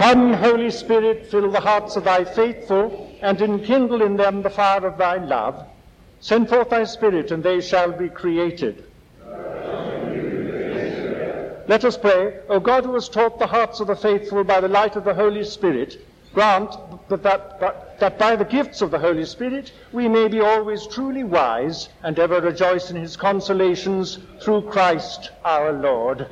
Come, Holy Spirit, fill the hearts of thy faithful, and enkindle in them the fire of thy love. Send forth thy Spirit, and they shall be created. Let us pray. O God, who hast taught the hearts of the faithful by the light of the Holy Spirit, grant that by the gifts of the Holy Spirit we may be always truly wise and ever rejoice in his consolations through Christ our Lord.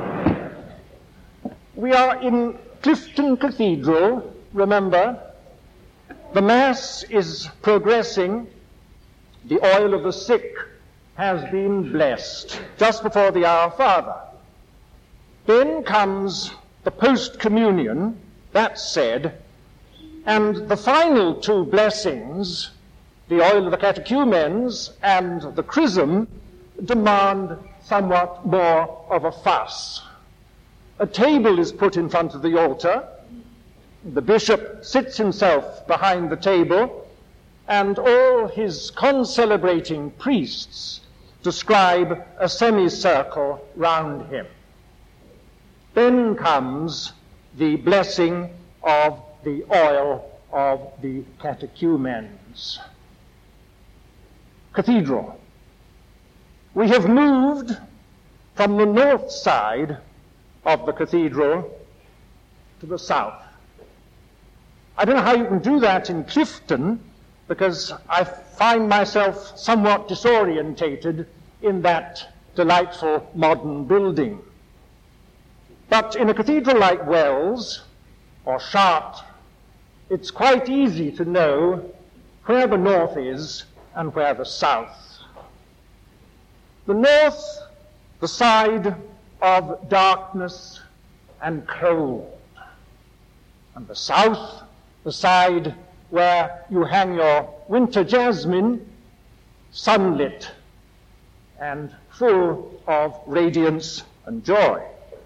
We are in Clifton Cathedral. Remember, the Mass is progressing. The oil of the sick has been blessed just before the Our Father. Then comes the post-communion, that's said, and the final two blessings, the oil of the catechumens and the chrism, demand somewhat more of a fuss. A table is put in front of the altar. The bishop sits himself behind the table, and all his concelebrating priests describe a semicircle round him. Then comes the blessing of the oil of the catechumens. Cathedral. We have moved from the north side of the cathedral to the south. I don't know how you can do that in Clifton, because I find myself somewhat disorientated in that delightful modern building. But in a cathedral like Wells or Chartres, it's quite easy to know where the north is and where the south. The north, the side of darkness and cold, and the south, the side where you hang your winter jasmine, sunlit and full of radiance and joy.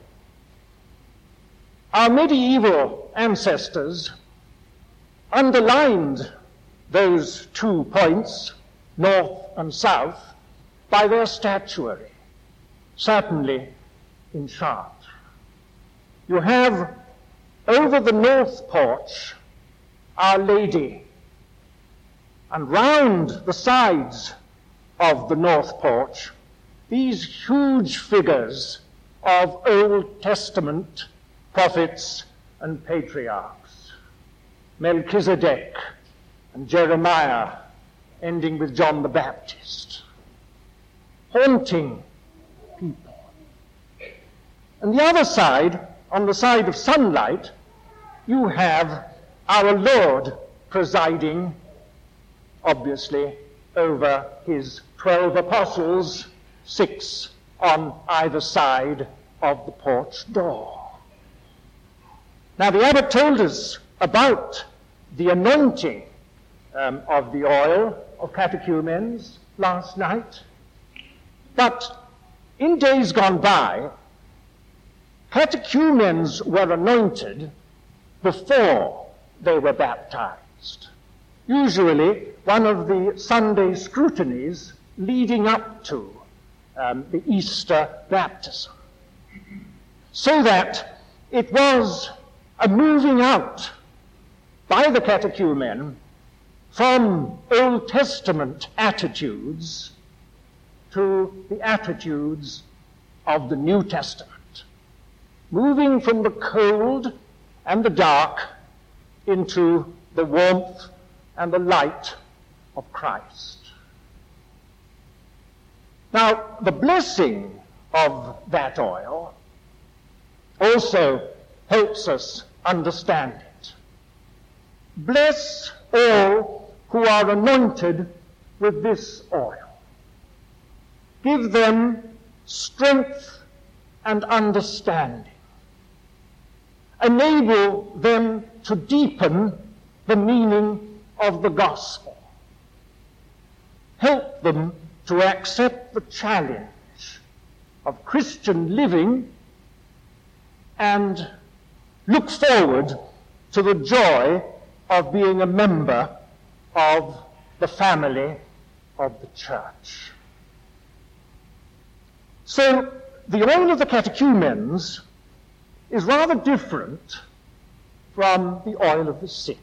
Our medieval ancestors underlined those 2 points, north and south, by their statuary, certainly in Chartres. You have over the north porch Our Lady, and round the sides of the north porch these huge figures of Old Testament prophets and patriarchs, Melchizedek and Jeremiah, ending with John the Baptist, haunting people. And the other side, on the side of sunlight, you have our Lord presiding, obviously, over his 12 apostles, 6 on either side of the porch door. Now, the abbot told us about the anointing of the oil of catechumens last night, but in days gone by, catechumens were anointed before they were baptized. Usually one of the Sunday scrutinies leading up to the Easter baptism. So that it was a moving out by the catechumen from Old Testament attitudes to the attitudes of the New Testament, moving from the cold and the dark into the warmth and the light of Christ. Now, the blessing of that oil also helps us understand it. Bless all who are anointed with this oil. Give them strength and understanding. Enable them to deepen the meaning of the gospel. Help them to accept the challenge of Christian living and look forward to the joy of being a member of the family of the church. So the oil of the catechumens is rather different from the oil of the sick.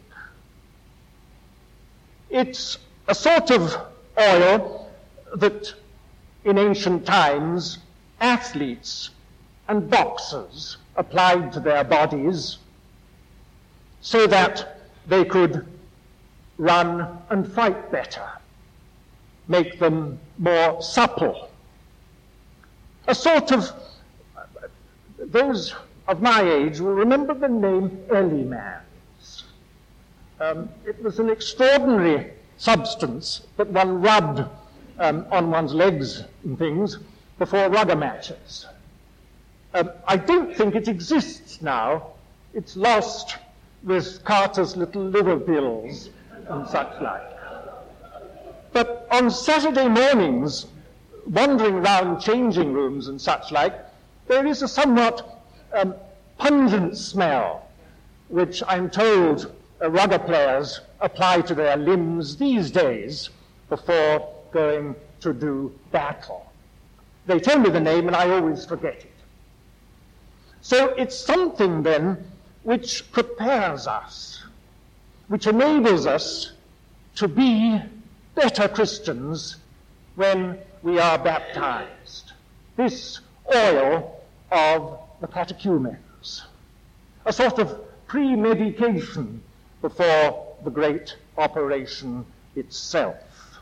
It's a sort of oil that in ancient times athletes and boxers applied to their bodies so that they could run and fight better, make them more supple. A sort of, those of my age will remember the name Ellimans. It was an extraordinary substance that one rubbed on one's legs and things before rugger matches. I don't think it exists now. It's lost with Carter's little liver pills and such like. But on Saturday mornings, wandering round changing rooms and such like, there is a somewhat pungent smell, which I'm told rugger players apply to their limbs these days before going to do battle. They tell me the name and I always forget it. So it's something then which prepares us, which enables us to be better Christians when we are baptized. This oil of the catechumens, a sort of premedication before the great operation itself.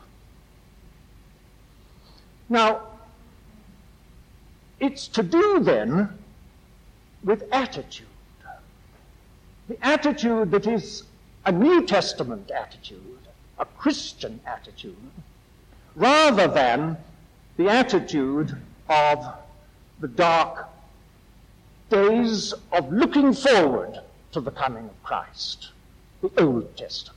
Now, it's to do then with attitude. The attitude that is a New Testament attitude, a Christian attitude, rather than the attitude of the dark days of looking forward to the coming of Christ, the Old Testament.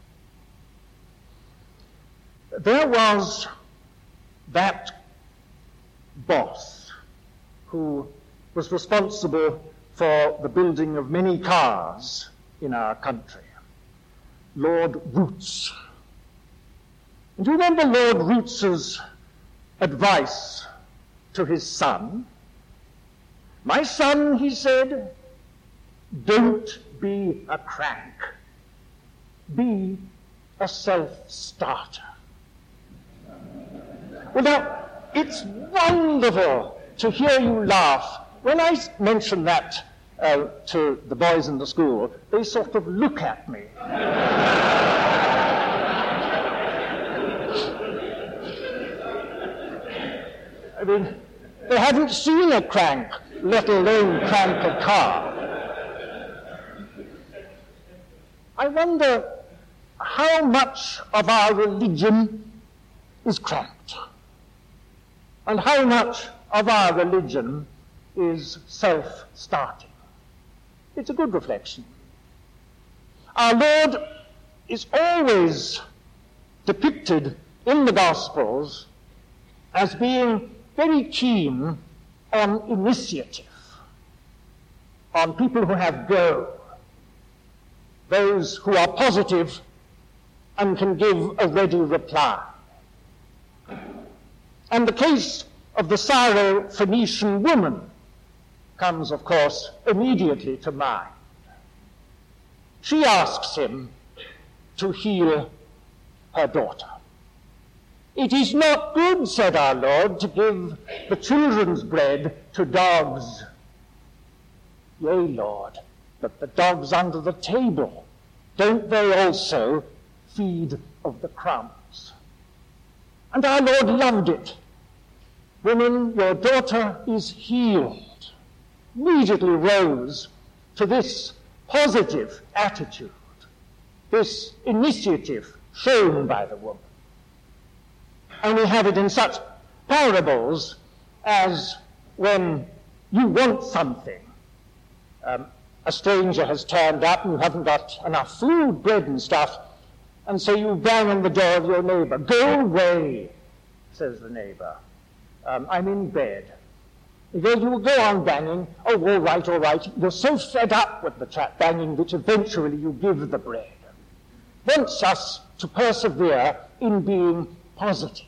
There was that boss who was responsible for the building of many cars in our country, Lord Roots. And do you remember Lord Roots's advice to his son? "My son," he said, "don't be a crank. Be a self-starter." Well, now, it's wonderful to hear you laugh. When I mention that to the boys in the school, they sort of look at me. I mean, they haven't seen a crank, let alone crank a car. I wonder how much of our religion is cranked, and how much of our religion is self-starting. It's a good reflection. Our Lord is always depicted in the Gospels as being very keen on initiative, on people who have go, those who are positive and can give a ready reply. And the case of the Syro-Phoenician woman comes, of course, immediately to mind. She asks him to heal her daughter. "It is not good," said our Lord, "to give the children's bread to dogs." "Yea, Lord, but the dogs under the table, don't they also feed of the crumbs?" And our Lord loved it. "Woman, your daughter is healed," immediately rose to this positive attitude, this initiative shown by the woman. And we have it in such parables as when you want something. A stranger has turned up and you haven't got enough food, bread and stuff, and so you bang on the door of your neighbor. "Go away," says the neighbor. "I'm in bed." You will go on banging. "Oh, all right. You're so fed up with the banging that eventually you give the bread. Wants us to persevere in being positive.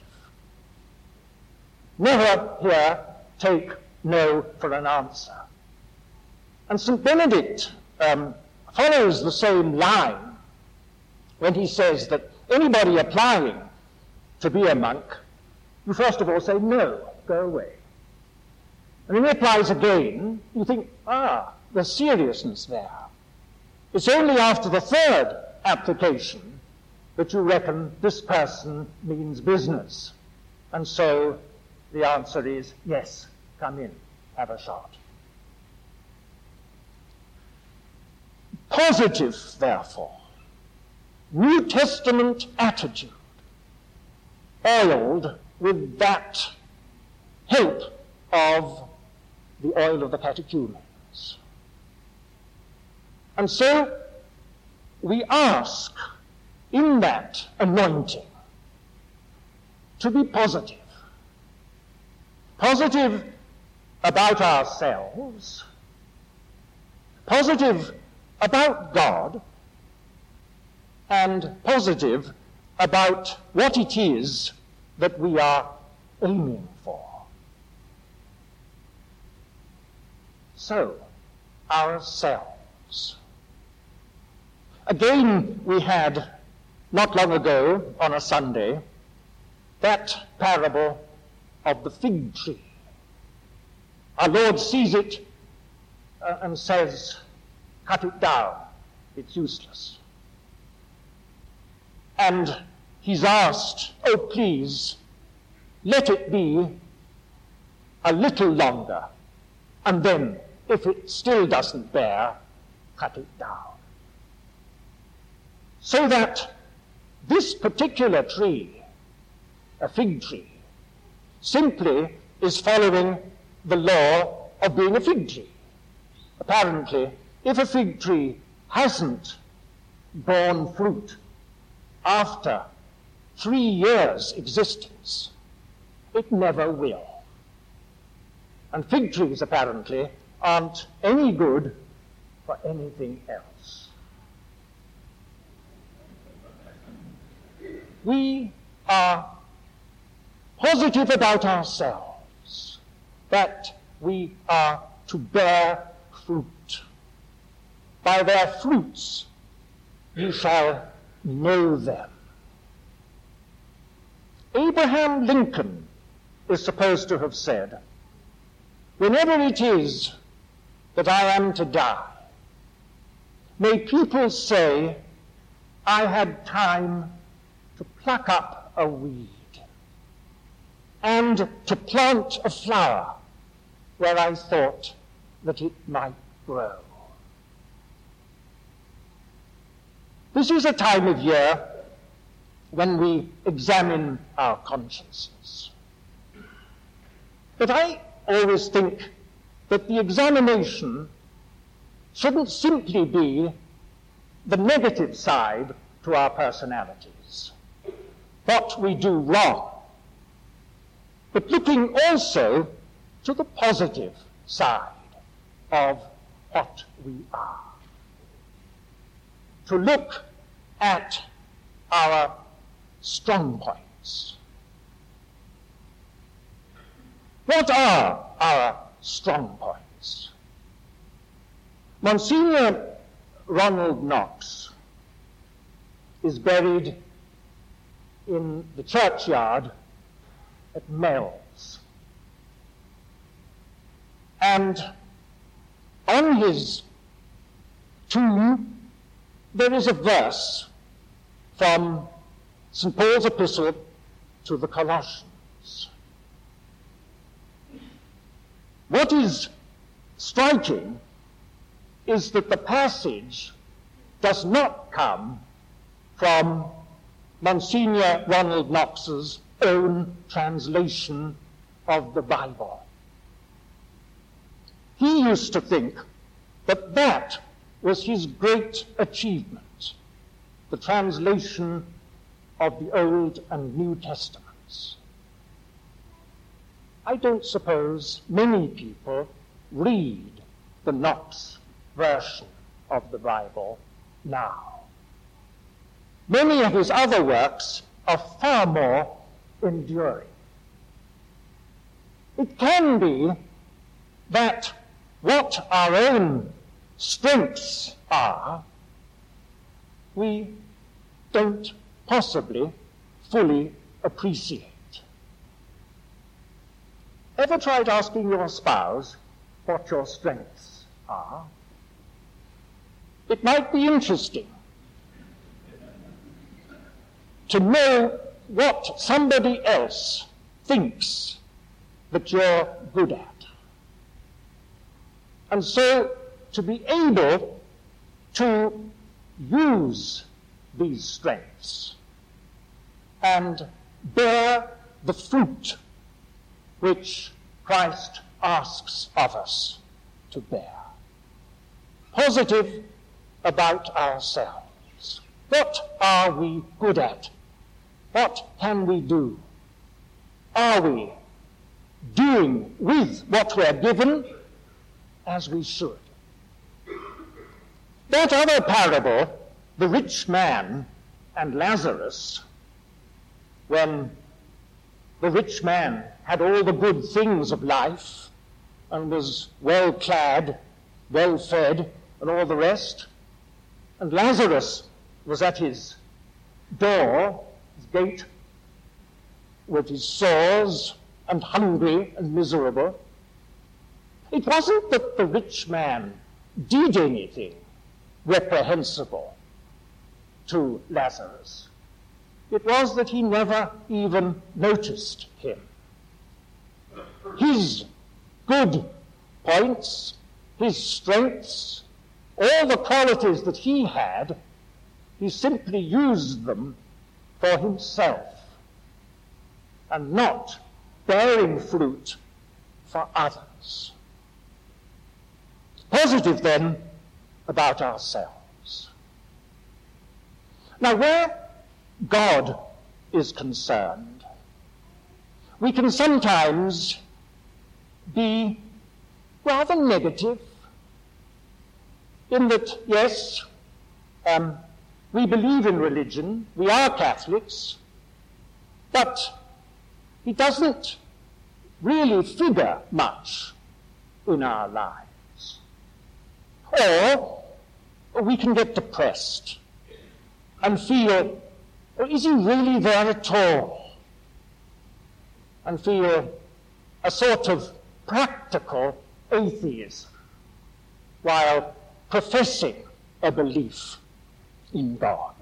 Never here take no for an answer. And St. Benedict, follows the same line when he says that anybody applying to be a monk, you first of all say, no, go away. And then he applies again, you think, there's seriousness there. It's only after the third application that you reckon this person means business. And so the answer is, yes, come in, have a shot. Positive, therefore, New Testament attitude, oiled with that help of the oil of the catechumens. And so we ask in that anointing to be positive. Positive about ourselves, positive about God, and positive about what it is that we are aiming for. So, ourselves. Again, we had, not long ago, on a Sunday, that parable of the fig tree. Our Lord sees it and says, cut it down, it's useless. And he's asked, oh please, let it be a little longer, and then, if it still doesn't bear, cut it down. So that this particular tree, a fig tree, simply is following the law of being a fig tree. Apparently, if a fig tree hasn't borne fruit after 3 years' existence, it never will. And fig trees, apparently, aren't any good for anything else. We are positive about ourselves, that we are to bear fruit. By their fruits you shall know them. Abraham Lincoln is supposed to have said, whenever it is that I am to die, may people say, I had time to pluck up a weed and to plant a flower where I thought that it might grow. This is a time of year when we examine our consciences. But I always think that the examination shouldn't simply be the negative side to our personalities, what we do wrong, but looking also to the positive side of what we are. To look at our strong points. What are our strong points? Monsignor Ronald Knox is buried in the churchyard at Mells. And on his tomb there is a verse from St. Paul's epistle to the Colossians. What is striking is that the passage does not come from Monsignor Ronald Knox's own translation of the Bible. He used to think that that was his great achievement, the translation of the Old and New Testaments. I don't suppose many people read the Knox version of the Bible now. Many of his other works are far more enduring. It can be that what our own strengths are, we don't possibly fully appreciate. Ever tried asking your spouse what your strengths are? It might be interesting to know what somebody else thinks that you're good at. And so to be able to use these strengths and bear the fruit which Christ asks of us to bear. Positive about ourselves. What are we good at? What can we do? Are we doing with what we're given as we should? That other parable, the rich man and Lazarus, when the rich man had all the good things of life and was well clad, well fed, and all the rest, and Lazarus was at his door, his gate, with his sores and hungry and miserable. It wasn't that the rich man did anything reprehensible to Lazarus. It was that he never even noticed him. His good points, his strengths, all the qualities that he had, he simply used them for himself and not bearing fruit for others. Positive, then, about ourselves. Now, where God is concerned, we can sometimes be rather negative in that, yes, we believe in religion, we are Catholics, but it doesn't really figure much in our lives. Or we can get depressed and feel, is he really there at all? And feel a sort of practical atheism while professing a belief in God.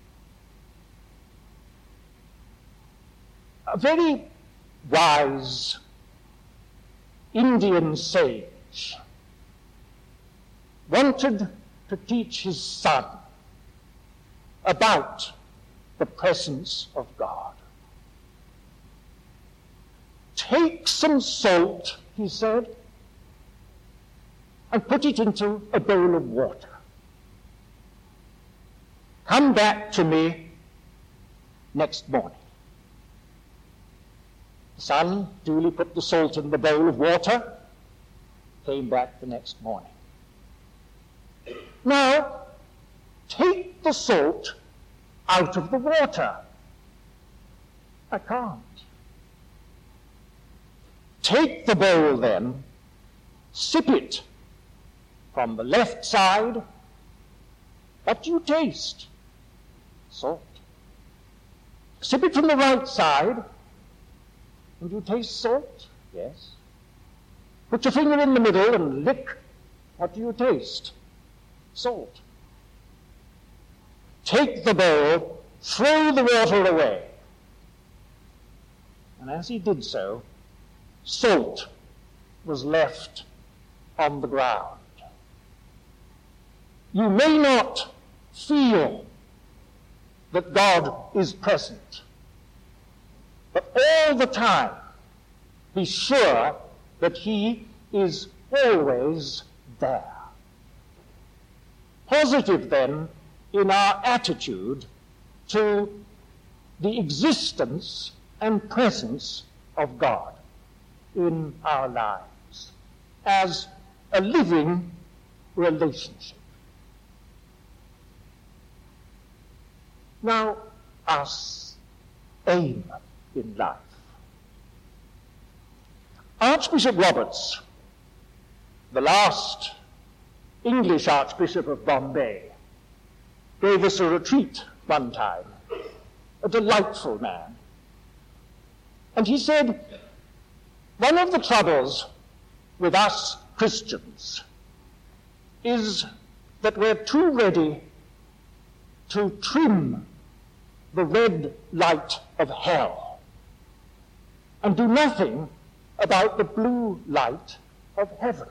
A very wise Indian sage wanted to teach his son about the presence of God. Take some salt, he said, and put it into a bowl of water. Come back to me next morning. The son duly put the salt in the bowl of water, came back the next morning. Now, take the salt out of the water. I can't. Take the bowl then, sip it from the left side. What do you taste? Salt. Sip it from the right side, and you taste salt? Yes. Put your finger in the middle and lick. What do you taste? Salt. Take the bowl, throw the water away. And as he did so, salt was left on the ground. You may not feel that God is present, but all the time be sure that he is always there. Positive, then, in our attitude to the existence and presence of God in our lives as a living relationship. Now, our aim in life. Archbishop Roberts, the last English Archbishop of Bombay, gave us a retreat one time, a delightful man. And he said, one of the troubles with us Christians is that we're too ready to trim the red light of hell and do nothing about the blue light of heaven.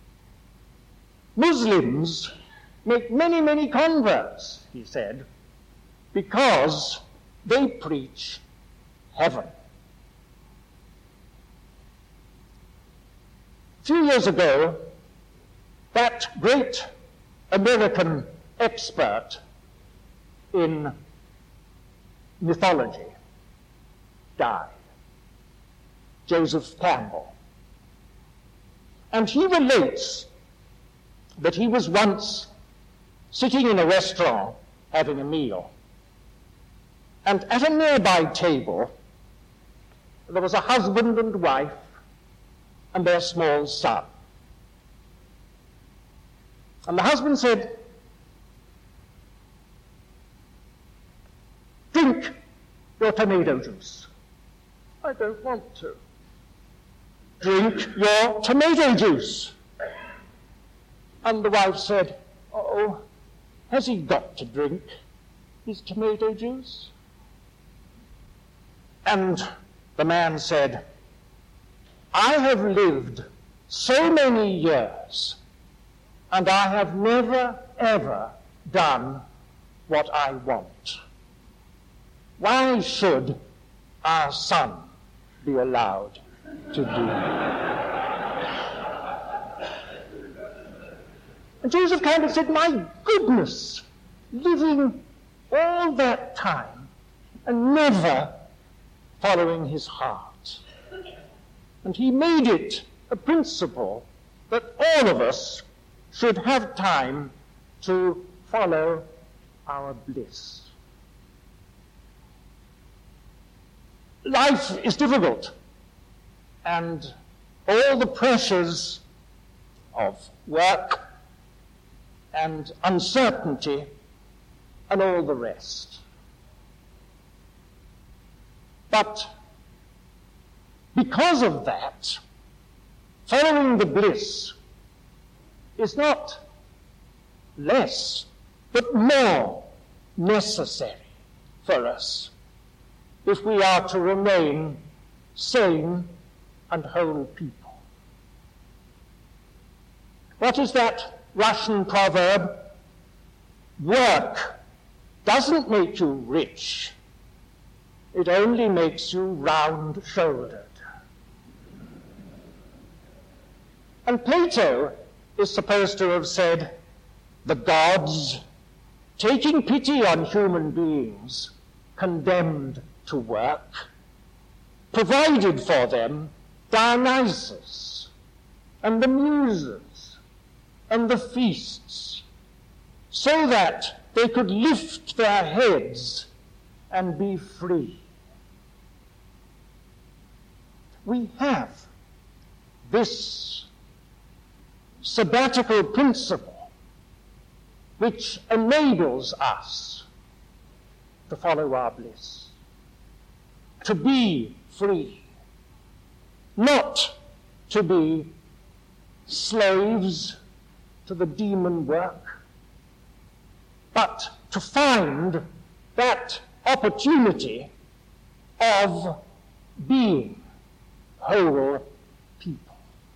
Muslims make many, many converts, he said, because they preach heaven. A few years ago, that great American expert in mythology died, Joseph Campbell. And he relates that he was once sitting in a restaurant having a meal, and at a nearby table there was a husband and wife and their small son. And the husband said, "Drink your tomato juice." "I don't want to." "Drink your tomato juice." And the wife said, "Oh, has he got to drink his tomato juice?" And the man said, "I have lived so many years, and I have never, ever done what I want. Why should our son be allowed to do it?" And Joseph Campbell said, "My goodness, living all that time and never following his heart." And he made it a principle that all of us should have time to follow our bliss. Life is difficult, and all the pressures of work and uncertainty and all the rest. But because of that, following the bliss is not less, but more necessary for us if we are to remain sane and whole people. What is that Russian proverb? Work doesn't make you rich, it only makes you round-shouldered. And Plato is supposed to have said, the gods, taking pity on human beings condemned to work, provided for them Dionysus and the Muses and the feasts, so that they could lift their heads and be free. We have this sabbatical principle which enables us to follow our bliss, to be free, not to be slaves to the demon work, but to find that opportunity of being whole people.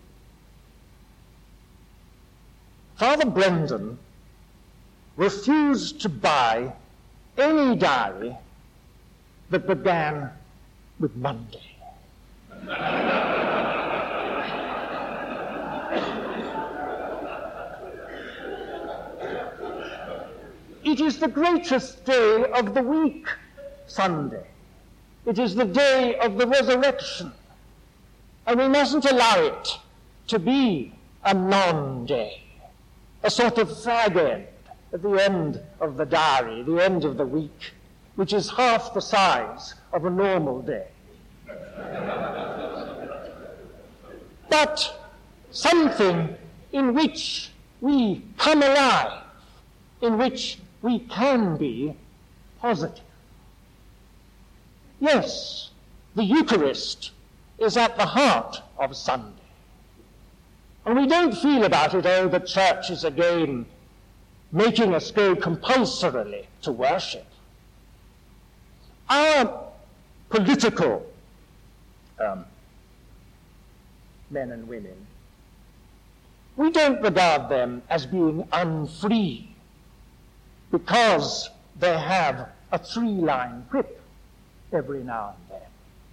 Father Brendan refused to buy any diary that began with Monday. It is the greatest day of the week, Sunday. It is the day of the resurrection. And we mustn't allow it to be a non-day, a sort of fag end at the end of the diary, the end of the week, which is half the size of a normal day. But something in which we come alive, in which we can be positive. Yes, the Eucharist is at the heart of Sunday. And we don't feel about it, oh, the church is again making us go compulsorily to worship. Our political men and women, we don't regard them as being unfree because they have a 3-line whip every now and then.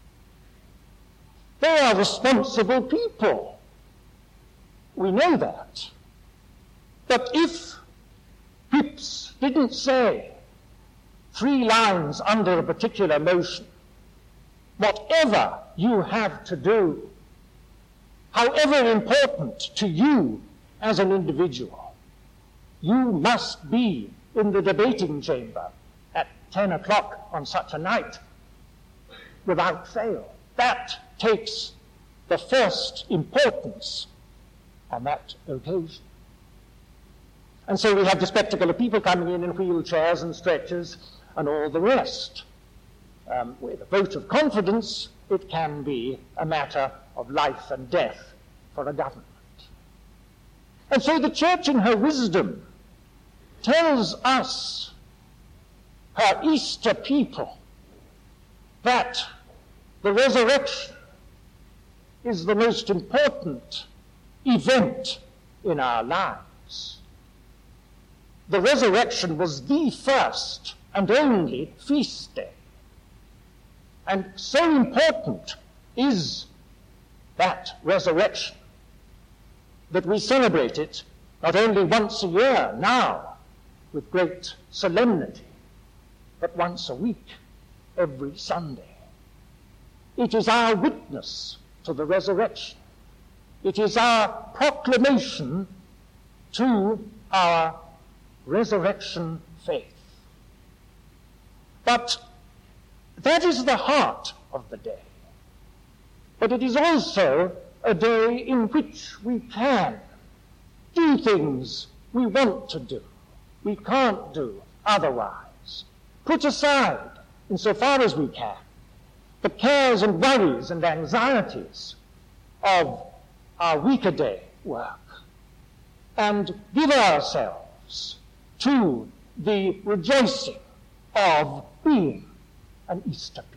They are responsible people. We know that. But if whips didn't say 3 lines under a particular motion, whatever you have to do, however important to you as an individual, you must be in the debating chamber at 10 o'clock on such a night without fail. That takes the first importance on that occasion. And so we have the spectacle of people coming in wheelchairs and stretchers and all the rest. With a vote of confidence, it can be a matter of life and death for a government. And so the Church in her wisdom tells us, her Easter people, that the resurrection is the most important event in our lives. The resurrection was the first and only feast day. And so important is that resurrection that we celebrate it not only once a year now with great solemnity, but once a week, every Sunday. It is our witness to the resurrection. It is our proclamation to our resurrection faith. But that is the heart of the day. But it is also a day in which we can do things we want to do, we can't do otherwise. Put aside, insofar as we can, the cares and worries and anxieties of our week-a-day work, and give ourselves to the rejoicing of being an Easter people.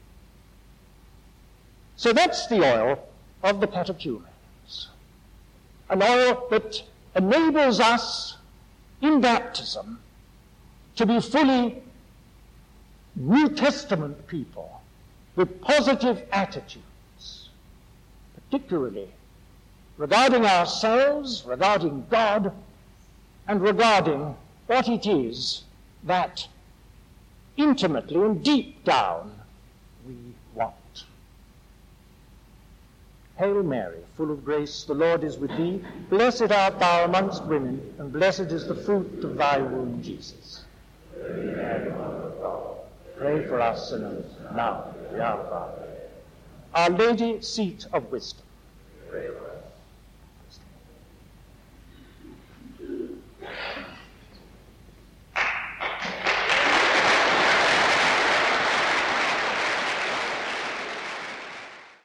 So that's the oil of the catechumens, an oil that enables us in baptism to be fully New Testament people with positive attitudes, particularly regarding ourselves, regarding God, and regarding what it is that intimately and deep down we want. Hail Mary, full of grace, the Lord is with thee. Blessed art thou amongst women, and blessed is the fruit of thy womb, Jesus. Pray for us sinners, now and at the hour of our death. Our Lady, seat of wisdom, pray for us.